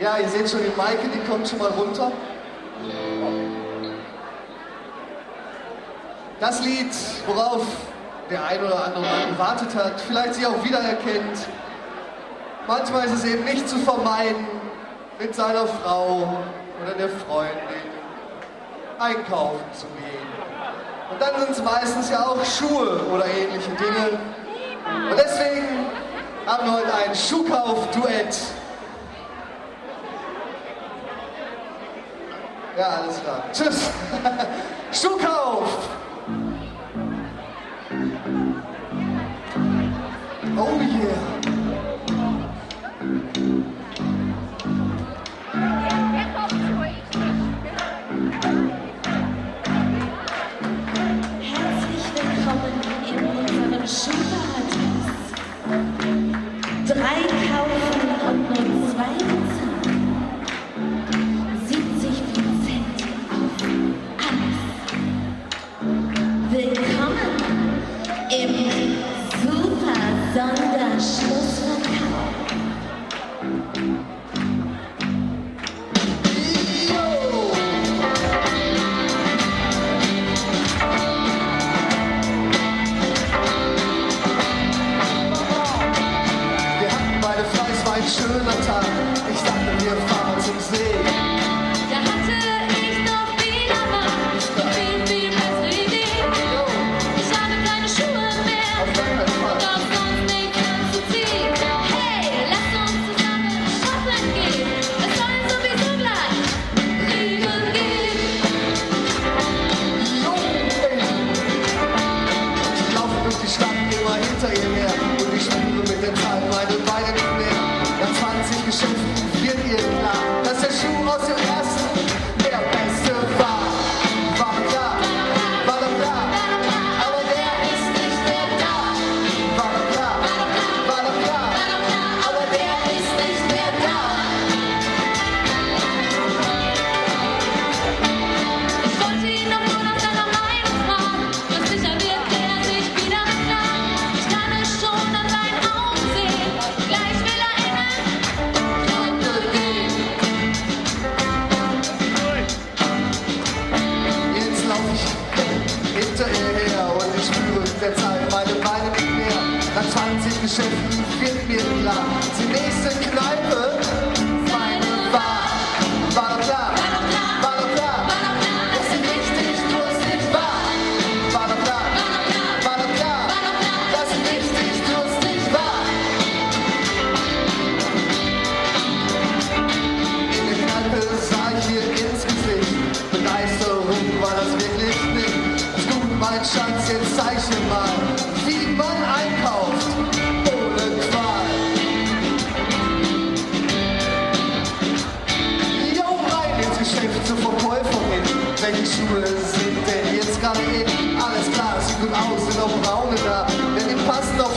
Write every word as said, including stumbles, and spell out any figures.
Ja, ihr seht schon, die Maike, die kommt schon mal runter. Das Lied, worauf der ein oder andere gewartet hat, vielleicht sich auch wiedererkennt. Manchmal ist es eben nicht zu vermeiden, mit seiner Frau oder der Freundin einkaufen zu gehen. Und dann sind es meistens ja auch Schuhe oder ähnliche Dinge. Und deswegen haben wir heute ein Schuhkauf-Duett. Ja, alles klar. Tschüss. Schuhkauf. Oh yeah. Herzlich willkommen in unserem Schuhparadies. Drei kaufen und nur zwei bezahlen. siebzig Prozent auf alles. Willkommen im Super Sonderschlussverkauf. Schöner Tag, ich dachte, wir fahren zum See. Da hatte ich noch wieder mal eine viel, viel bessere Idee. Ich habe keine Schuhe mehr, doch sonst nichts anzuziehen. Hey, lass uns zusammen shoppen gehen, es soll sowieso gleich Regen geben. Ich laufe durch die Stadt immer hinter ihr her und ich spüre mit der Zeit meine Beine nicht mehr. Nach zwanzig Geschäften wird ihr klar, dass der Schuh aus dem ersten der beste war. War doch da, war doch da, aber der ist nicht mehr da. War doch da, war doch da, aber der ist nicht mehr da. Ich wollte ihn doch nur nach seiner Meinung fragen, und sicher wird er sich wieder beklagen. Ich kann es schon an seinen Augen sehen, gleich will er Jetzt lauf ich hinter ihr her und ich spüre mit der Zeit meine Beine nicht mehr. Nach zwanzig Geschäften wird mir klar, die nächste Kneipe, meine Bar, war doch klar, war doch klar, dass sie richtig durstig war. War doch klar, war doch klar, dass sie richtig durstig war. In der Kneipe sah ich ihr ins Gesicht. Begeisterung war das wirklich nicht. Das gut, mein Schatz, jetzt zeig ich dir mal, wie man einkauft ohne Qual. Jo, rein ins Geschäft zur Verkäuferin. Welche Schuhe sind denn jetzt gerade in? Alles klar, sieht gut aus, sind auch braune da, denn die passen auf